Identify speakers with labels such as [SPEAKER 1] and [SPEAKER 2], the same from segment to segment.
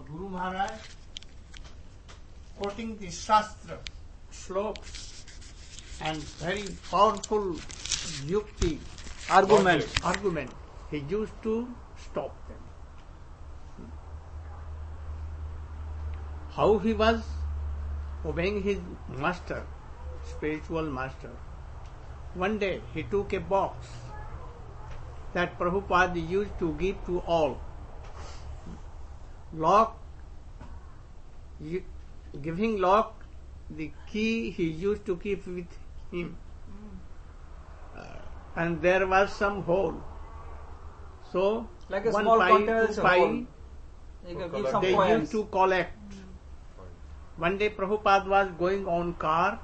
[SPEAKER 1] Guru Maharaj quoting the Shastra, slokas, and very powerful yukti, argument, he used to stop them. How he was obeying his master, spiritual master. One day he took a box that Prabhupada used to give to all. Lock, giving lock, the key he used to keep with him. And there was some hole. So,
[SPEAKER 2] like a
[SPEAKER 1] one
[SPEAKER 2] small
[SPEAKER 1] pi,
[SPEAKER 2] container,
[SPEAKER 1] two pi,
[SPEAKER 2] you can give some
[SPEAKER 1] they
[SPEAKER 2] coins.
[SPEAKER 1] used to collect. One day Prabhupada was going on car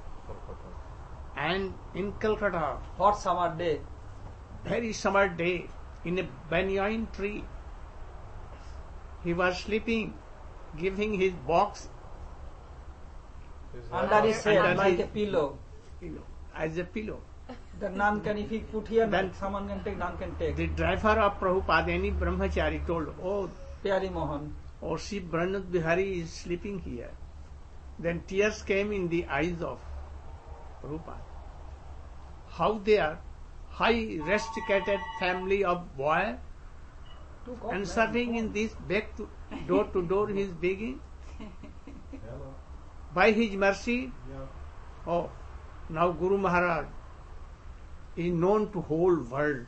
[SPEAKER 1] and in Calcutta,
[SPEAKER 2] Hot summer day.
[SPEAKER 1] very summer day, in a banyan tree, he was sleeping, giving his box
[SPEAKER 2] Under his head,
[SPEAKER 1] under
[SPEAKER 2] like
[SPEAKER 1] his-
[SPEAKER 2] a pillow.
[SPEAKER 1] as a pillow.
[SPEAKER 2] The nun can, if he put here,
[SPEAKER 1] Then-
[SPEAKER 2] someone can take, nun can take.
[SPEAKER 1] The driver of Prabhupada, any brahmachari, told, "Oh,
[SPEAKER 2] Pyari Mohan.
[SPEAKER 1] Sri Branat Bihari is sleeping here." Then tears came in the eyes of Prabhupada. How they are high rusticated family of boy and serving in this back to door he is begging. By his mercy, oh, now Guru Maharaj is known to whole world.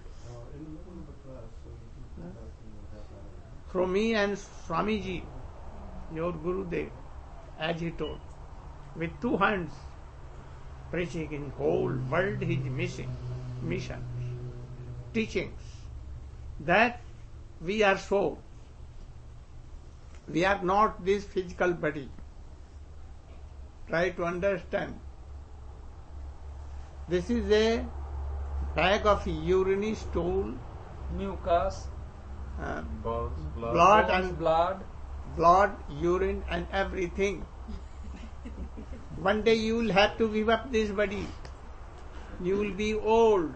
[SPEAKER 1] Through me and Swamiji, your Gurudev, as he told, with two hands, preaching in whole world his mission, teachings, that we are soul. We are not this physical body. Try to understand. This is a bag of urine, stool,
[SPEAKER 2] Mucus,
[SPEAKER 1] blood and
[SPEAKER 2] blood.
[SPEAKER 1] urine and everything. One day you will have to give up this body. You will be old.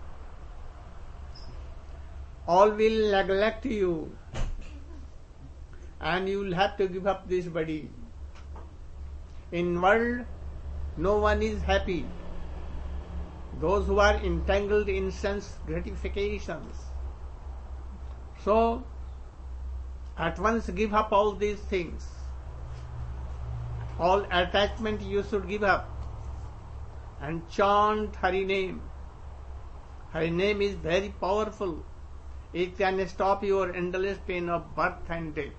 [SPEAKER 1] All will neglect you. And you will have to give up this body. In world, no one is happy. Those who are entangled in sense gratifications. So, at once give up all these things. All attachment you should give up. And chant Hari name. Hari name is very powerful. It can stop your endless pain of birth and death.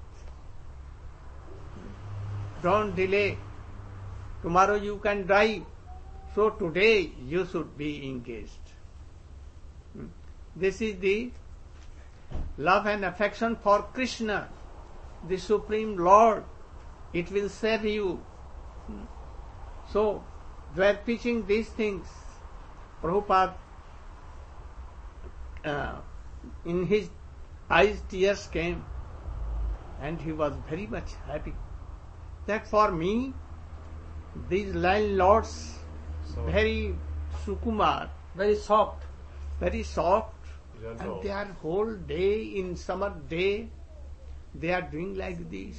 [SPEAKER 1] Don't delay. Tomorrow you can die. So today you should be engaged. This is the love and affection for Krishna, the Supreme Lord. It will save you. So, we are preaching these things. Prabhupada, in his eyes tears came and he was very much happy. That for me, these landlords, very sukumar,
[SPEAKER 2] Very soft.
[SPEAKER 1] and they are whole day in summer day, they are doing like this.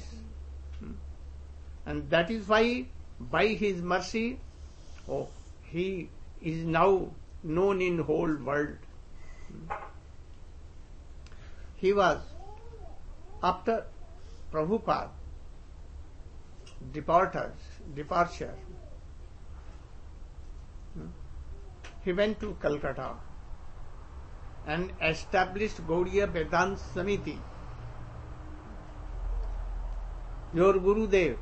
[SPEAKER 1] And that is why, by his mercy, he is now known in whole world. He was, after Prabhupada departure, he went to Calcutta and established Gaudiya Vedanta Samiti. Your Gurudev,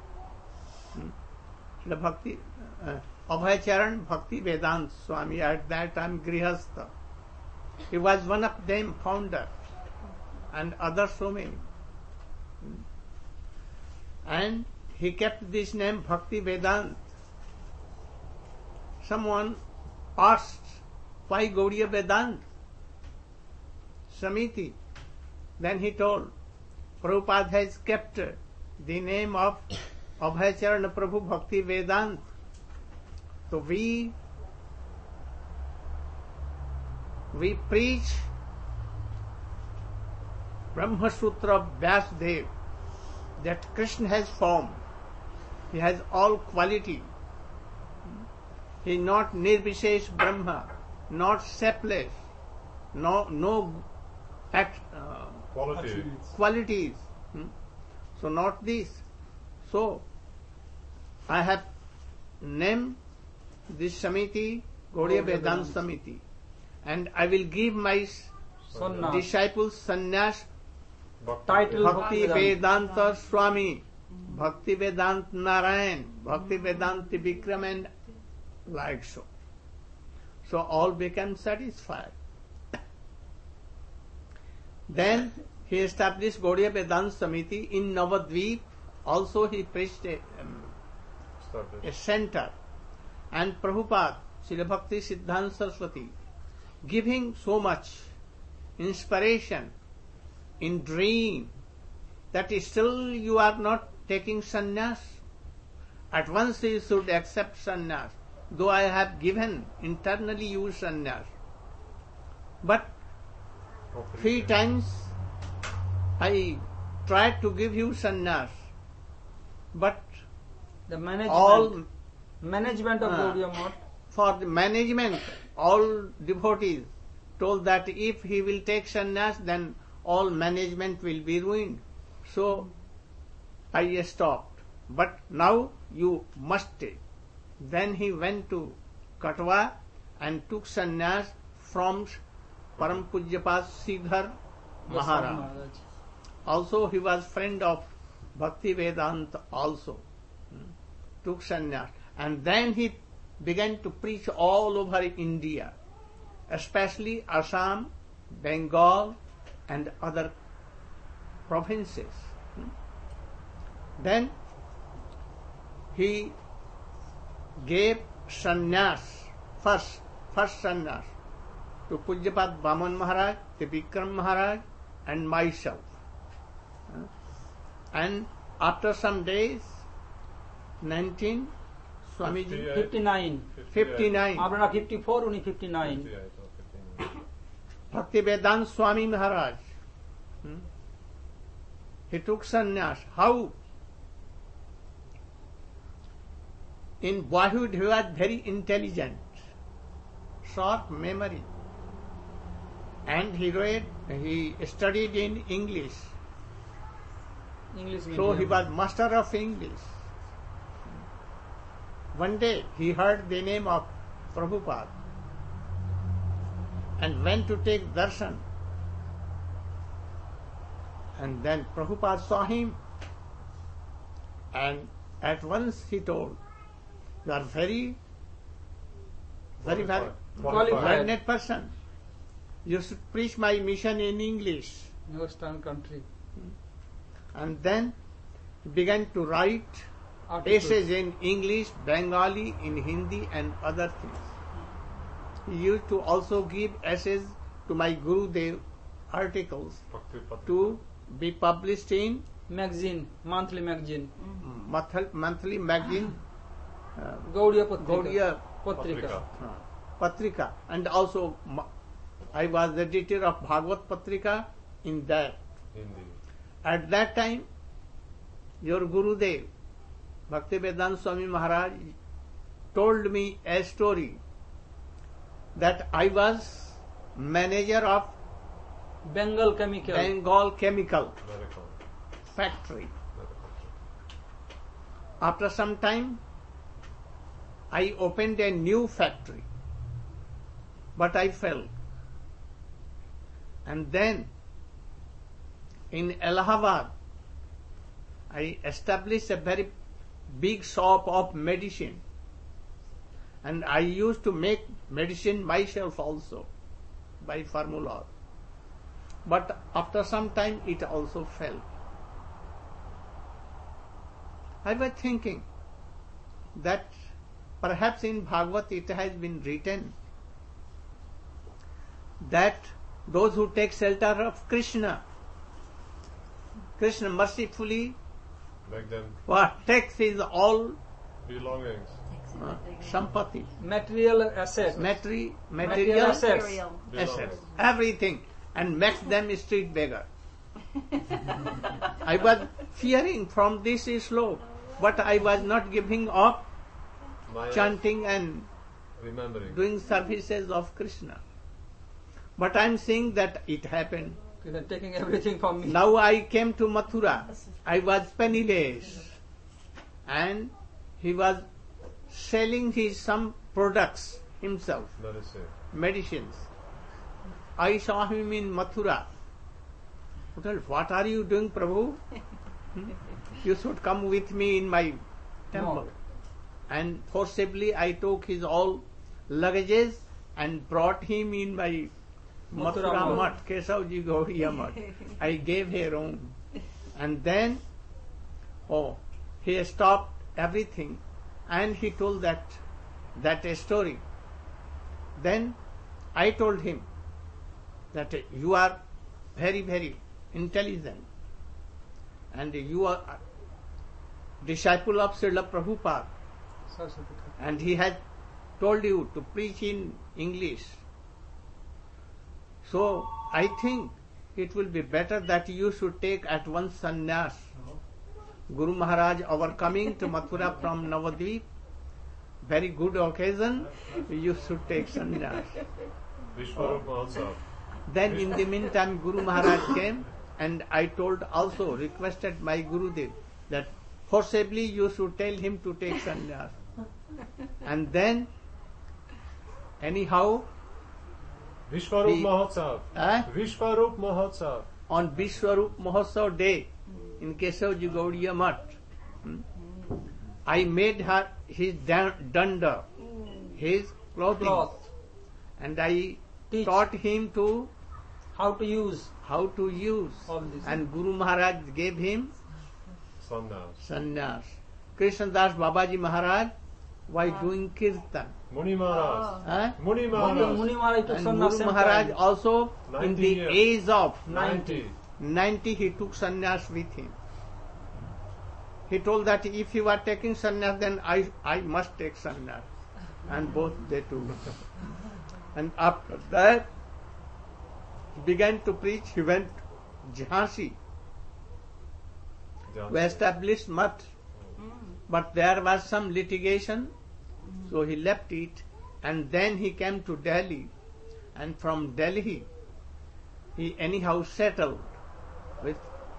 [SPEAKER 1] the Bhakti, Abhayacharan Bhakti Vedanta Swami, at that time Grihastha. He was one of them, founder, and others so many. And he kept this name Bhakti Vedanta. Someone asked, why Gaudiya Vedanta Samiti? Then he told, Prabhupada has kept the name of Abhayacharan Prabhu Bhakti Vedanta. So we preach Brahma Sutra of Vyasdev that Krishna has form. He has all quality. He is not Nirvishesh Brahma, not shapeless, no
[SPEAKER 3] Quality.
[SPEAKER 1] qualities. So not this. So I have named this Samiti Gaudiya Vedanta Samiti, and I will give my
[SPEAKER 2] Sannyas.
[SPEAKER 1] disciples sannyas
[SPEAKER 2] Title
[SPEAKER 1] Bhakti Vedanta Swami, Bhakti Vedanta Narayan, Bhakti Vedanta Vikram, and like so. So all became satisfied. Then he established Gaudiya Vedanta Samiti in Navadvip. Also he preached a center. And Prabhupada, Srila Bhakti Siddhanta Saraswati, giving so much inspiration in dream that still you are not taking sannyas. At once you should accept sannyas, though I have given internally you sannyas. But 3 times I tried to give you sannyas, but
[SPEAKER 2] The management.
[SPEAKER 1] all
[SPEAKER 2] Management of Gaudiya Math.
[SPEAKER 1] for the management, all devotees told that if he will take sannyas, then all management will be ruined. So I stopped. But now you must take. Then he went to Katwa and took sannyas from Param Pujyapad Sridhar Maharaj. Also he was friend of Bhakti Vedanta also. Took sannyas. And then he began to preach all over India, especially Assam, Bengal, and other provinces. Then he gave sannyas, first sannyas, to Pujyapad Vaman Maharaj, Vikram Maharaj, and myself. And after some days, 19, Swamiji,
[SPEAKER 2] 59.
[SPEAKER 1] 59,
[SPEAKER 2] আপনারা 54 উনি 59
[SPEAKER 1] Bhakti Vedanta Swami Maharaj, he took sannyas. How? In boyhood he was very intelligent, sharp memory, and he studied in English.
[SPEAKER 2] English
[SPEAKER 1] So he
[SPEAKER 2] medium.
[SPEAKER 1] was master of English. One day he heard the name of Prabhupada and went to take darshan. And then Prabhupada saw him, and at once he told, "You are very
[SPEAKER 2] Qualified.
[SPEAKER 1] learned person. You should preach my mission in English."
[SPEAKER 2] Western country.
[SPEAKER 1] And then he began to write
[SPEAKER 2] Articles.
[SPEAKER 1] essays in English, Bengali, in Hindi, and other things. He used to also give essays to my Gurudev, articles to be published in
[SPEAKER 2] Magazine, monthly magazine.
[SPEAKER 1] monthly magazine,
[SPEAKER 2] Gaudiya Patrika.
[SPEAKER 1] Gaudiya
[SPEAKER 2] Patrika.
[SPEAKER 1] Patrika, and also I was the editor of Bhagavad Patrika in that.
[SPEAKER 3] Hindi.
[SPEAKER 1] At that time, your Gurudev, Bhakti Vedanta Swami Maharaj, told me a story that I was manager of
[SPEAKER 2] Bengal Chemical.
[SPEAKER 1] Bengal Chemical
[SPEAKER 3] Medical.
[SPEAKER 1] Factory.
[SPEAKER 3] Medical.
[SPEAKER 1] After some time, I opened a new factory, but I failed. And then in Allahabad, I established a very big shop of medicine, and I used to make medicine myself also by formula. But after some time it also fell. I was thinking that perhaps in Bhagavad it has been written that those who take shelter of Krishna, Krishna mercifully
[SPEAKER 3] Make them
[SPEAKER 1] takes his all
[SPEAKER 3] belongings.
[SPEAKER 1] sampati,
[SPEAKER 2] Material assets.
[SPEAKER 1] material
[SPEAKER 2] Material assets.
[SPEAKER 1] assets, everything, and makes them street beggar. I was fearing from this slope, but I was not giving up
[SPEAKER 3] Maya,
[SPEAKER 1] chanting and
[SPEAKER 3] remembering.
[SPEAKER 1] doing services of Krishna. But I am saying that it happened.
[SPEAKER 2] They're taking everything from me.
[SPEAKER 1] Now I came to Mathura. I was penniless. And he was selling his some products himself,
[SPEAKER 3] Medicine.
[SPEAKER 1] medicines. I saw him in Mathura. I told, what are you doing, Prabhu? You should come with me in my temple.
[SPEAKER 2] No.
[SPEAKER 1] And forcibly I took his all luggages and brought him in my
[SPEAKER 2] Mathura
[SPEAKER 1] Mathura
[SPEAKER 2] Mutt.
[SPEAKER 1] Mutt, Kesavji Gauriya Mutt. I gave her room. And then, he stopped everything and he told that story. Then I told him that you are very, very intelligent and you are disciple of Srila Prabhupada,
[SPEAKER 2] Saraswati.
[SPEAKER 1] and he has told you to preach in English. So I think it will be better that you should take at once sannyas. Guru Maharaj, our coming to Mathura from Navadvip, very good occasion, you should take sannyas.
[SPEAKER 3] Vishwarup Mahotsav.
[SPEAKER 1] Then in the meantime Guru Maharaj came, and I told also, requested my Gurudev that forcibly you should tell him to take sannyas. And then anyhow
[SPEAKER 3] Vishwarup
[SPEAKER 1] The-
[SPEAKER 3] Mahotsav. Vishwarup Mahotsav.
[SPEAKER 1] on Vishwarup Mahotsav day in Kesavji Gauriya Mutt, I made her his danda, his clothing,
[SPEAKER 2] Cloth.
[SPEAKER 1] and I
[SPEAKER 2] Teach.
[SPEAKER 1] taught him to
[SPEAKER 2] How to use
[SPEAKER 1] how to use.
[SPEAKER 2] all this.
[SPEAKER 1] And Guru Maharaj gave him
[SPEAKER 3] Sannyas.
[SPEAKER 1] sannyas. Krishnadas Babaji Maharaj was doing kirtan.
[SPEAKER 3] Muni Maharaj.
[SPEAKER 1] Huh?
[SPEAKER 3] Muni Maharaj.
[SPEAKER 2] Muni Maharaj took
[SPEAKER 1] And
[SPEAKER 2] sannyas
[SPEAKER 1] Guru
[SPEAKER 2] same
[SPEAKER 1] Maharaj
[SPEAKER 2] time.
[SPEAKER 1] also in
[SPEAKER 3] 90
[SPEAKER 1] the
[SPEAKER 3] years.
[SPEAKER 1] age of
[SPEAKER 3] 90.
[SPEAKER 1] 90 he took sannyas with him. He told that if you are taking sannyas, then I must take sannyas. And both they took. And after that, he began to preach. He went Jhansi to establish Math. But there was some litigation, so he left it. And then he came to Delhi. And from Delhi, he anyhow settled with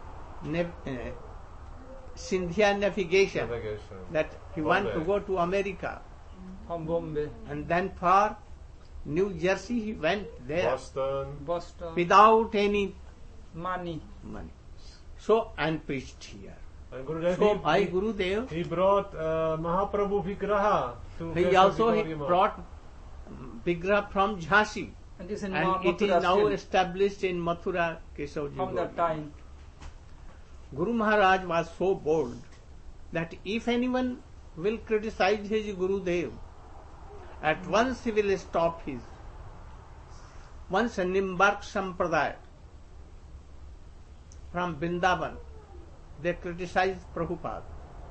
[SPEAKER 1] Sindhya Navigation,
[SPEAKER 3] Navigation.
[SPEAKER 1] that he wanted to
[SPEAKER 3] Bombay.
[SPEAKER 1] go to America.
[SPEAKER 2] From Bombay,
[SPEAKER 1] And then for New Jersey he went there
[SPEAKER 3] Boston.
[SPEAKER 2] Boston,
[SPEAKER 1] without any
[SPEAKER 2] Mani.
[SPEAKER 1] money. So, and preached here.
[SPEAKER 3] And Gurudev,
[SPEAKER 1] So my
[SPEAKER 3] he,
[SPEAKER 1] Gurudev,
[SPEAKER 3] he brought Mahaprabhu Vigraha to
[SPEAKER 1] he
[SPEAKER 3] Kesavji
[SPEAKER 1] also
[SPEAKER 3] Gauriya Mutt.
[SPEAKER 1] brought Vigraha from Jhansi.
[SPEAKER 2] And this in
[SPEAKER 1] And it is
[SPEAKER 2] Mathura
[SPEAKER 1] now
[SPEAKER 2] still,
[SPEAKER 1] established in Mathura, Kesavji
[SPEAKER 2] from that
[SPEAKER 1] Gauriya.
[SPEAKER 2] time.
[SPEAKER 1] Guru Maharaj was so bold that if anyone will criticize his Gurudev, at once he will stop his. Once a Nimbark Sampradaya from Vrindavan, they criticized Prabhupada.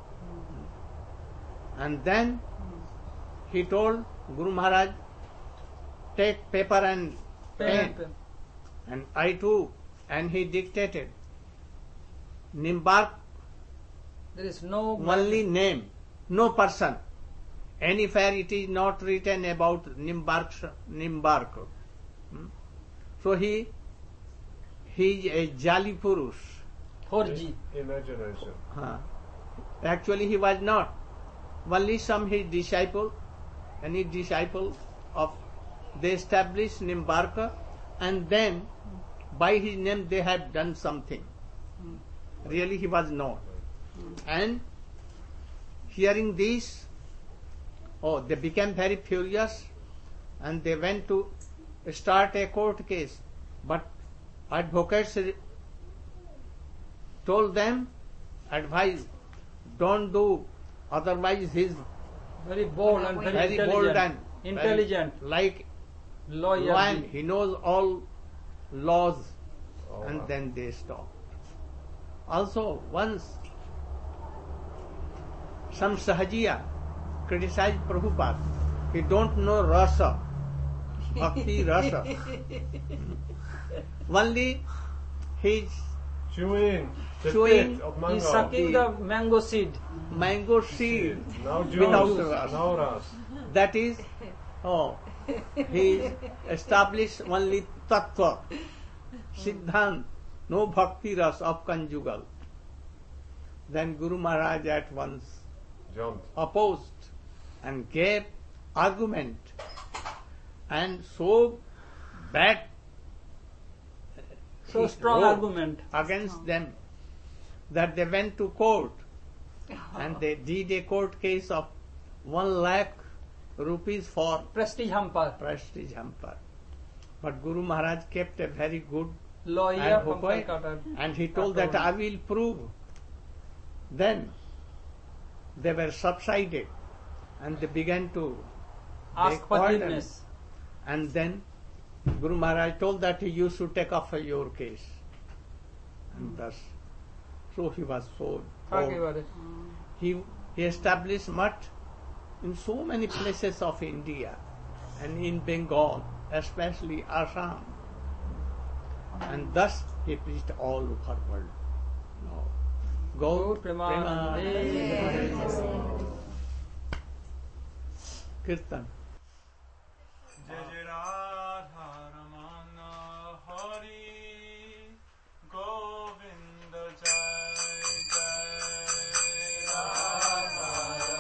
[SPEAKER 1] And then he told Guru Maharaj, take paper and pen. And I too, and he dictated. Nimbark,
[SPEAKER 2] There is no
[SPEAKER 1] only name, no person. Anywhere it is not written about Nimbark. So he is a Jali Purush.
[SPEAKER 2] 4G.
[SPEAKER 3] Imagination.
[SPEAKER 1] Actually he was not. Only some his disciple, any disciple of, they established Nimbarka, and then by his name they have done something. Really he was not. And hearing this, they became very furious and they went to start a court case. But advocates told them, advise, don't do, otherwise he is
[SPEAKER 2] Very bold and very,
[SPEAKER 1] very
[SPEAKER 2] intelligent.
[SPEAKER 1] bold and
[SPEAKER 2] Intelligent.
[SPEAKER 1] very like
[SPEAKER 2] Lawyer.
[SPEAKER 1] lion. He knows all laws.
[SPEAKER 3] Oh,
[SPEAKER 1] And
[SPEAKER 3] wow.
[SPEAKER 1] then they stopped. Also, once some Sahajiya criticized Prabhupada. He don't know rasa, bhakti rasa. Only his
[SPEAKER 3] Chewing the
[SPEAKER 1] Chewing
[SPEAKER 3] pit of
[SPEAKER 2] He's
[SPEAKER 3] mango.
[SPEAKER 2] sucking the mango seed.
[SPEAKER 1] mango seed
[SPEAKER 3] Now
[SPEAKER 1] without
[SPEAKER 3] juice.
[SPEAKER 1] rust.
[SPEAKER 3] Now rust.
[SPEAKER 1] That is, he established only tattva, siddhant, no bhakti ras of conjugal. Then Guru Maharaj at once
[SPEAKER 3] Jumped.
[SPEAKER 1] opposed and gave argument, and so bad
[SPEAKER 2] So
[SPEAKER 1] he
[SPEAKER 2] strong
[SPEAKER 1] wrote
[SPEAKER 2] argument.
[SPEAKER 1] against them that they went to court and they did a court case of 1 lakh rupees for
[SPEAKER 2] Prestige hamper.
[SPEAKER 1] prestige hamper. But Guru Maharaj kept a very good
[SPEAKER 2] Lawyer from
[SPEAKER 1] advocate,
[SPEAKER 2] Calcutta.
[SPEAKER 1] and he told that I will prove. Then they were subsided and they began to
[SPEAKER 2] Ask
[SPEAKER 1] make order.
[SPEAKER 2] forgiveness.
[SPEAKER 1] And then Guru Maharaj told that you should take up your case. And thus, so he was so
[SPEAKER 2] Thank you
[SPEAKER 1] bold.
[SPEAKER 2] very
[SPEAKER 1] He established mutt in so many places of India and in Bengal, especially Assam. And thus he preached all over the world. Now, Gaur Premanande. Kirtan.
[SPEAKER 4] जय जय राधा रमण हरि गोविंद जय जय राधा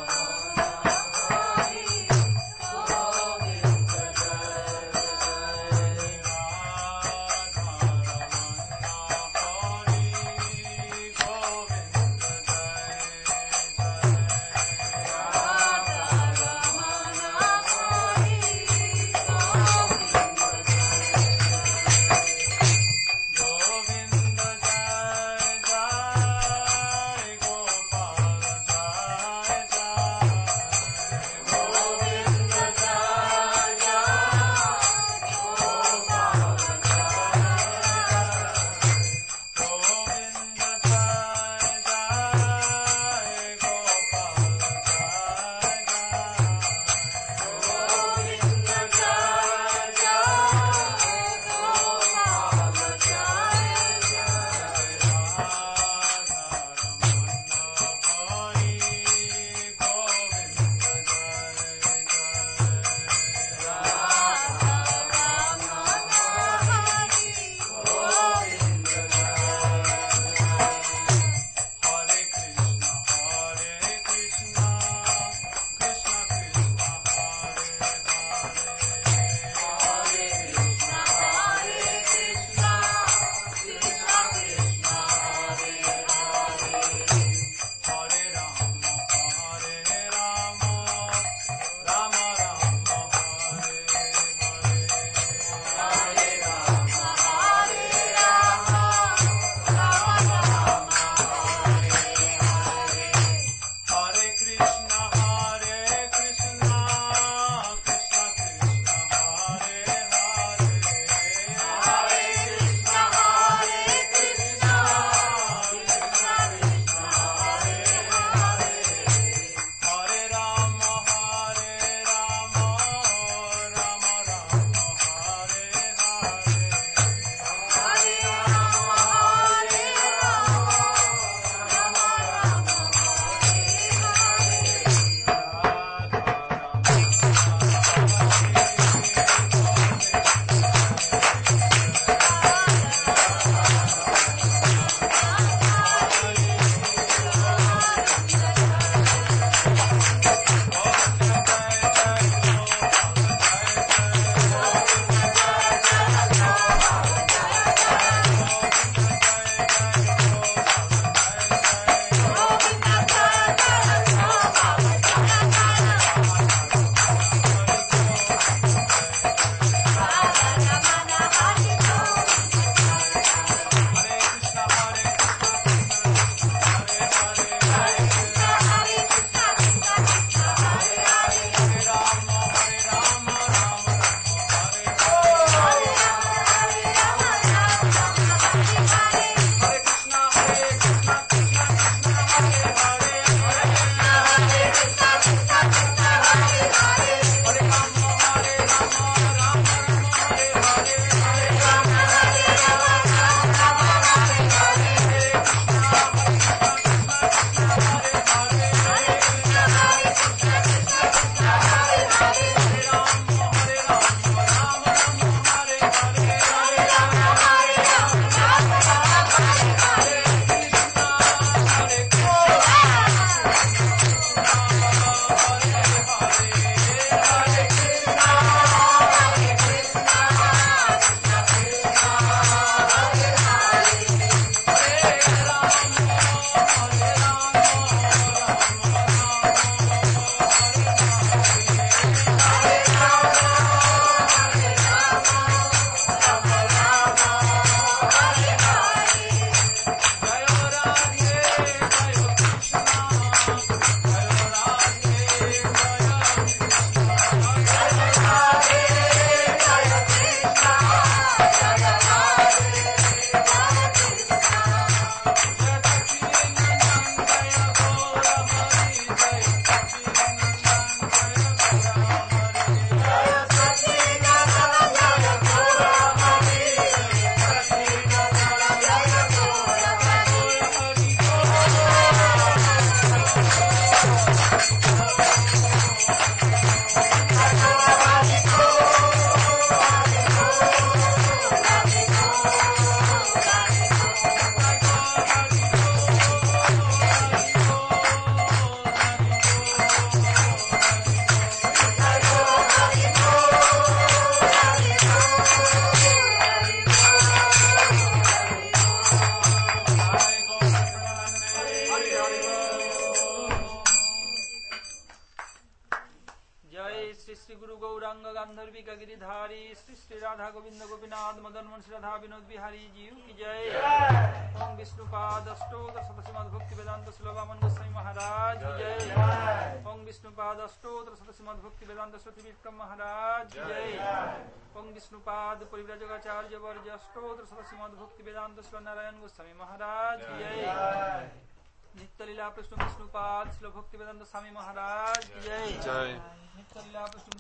[SPEAKER 4] रमण हरि गोविंद जय जय राधा रमण हरि गोविंद जय जय राधा रमण
[SPEAKER 2] गांधर्विका गिरिधारी श्री श्री राधा गोविंद गोपीनाथ मदन मोहन श्री राधा विनोद बिहारी जीव की जय। ओम विष्णुपाद अष्टोत्तर शतसिमद भक्ति वेदांत श्लोकामन गोस्वामी महाराज की जय। ओम विष्णुपाद अष्टोत्तर शतसिमद भक्ति वेदांत श्रुति विक्रम महाराज की जय। ओम विष्णुपाद परिव्राजकाचार्य वर्ज अष्टोत्तर शतसिमद भक्ति वेदांत श्री नारायण गोस्वामी महाराज की जय। नित्य लीला कृष्ण विष्णुपाद श्री भक्ति वेदांत स्वामी महाराज की जय। नित्य लीला कृष्ण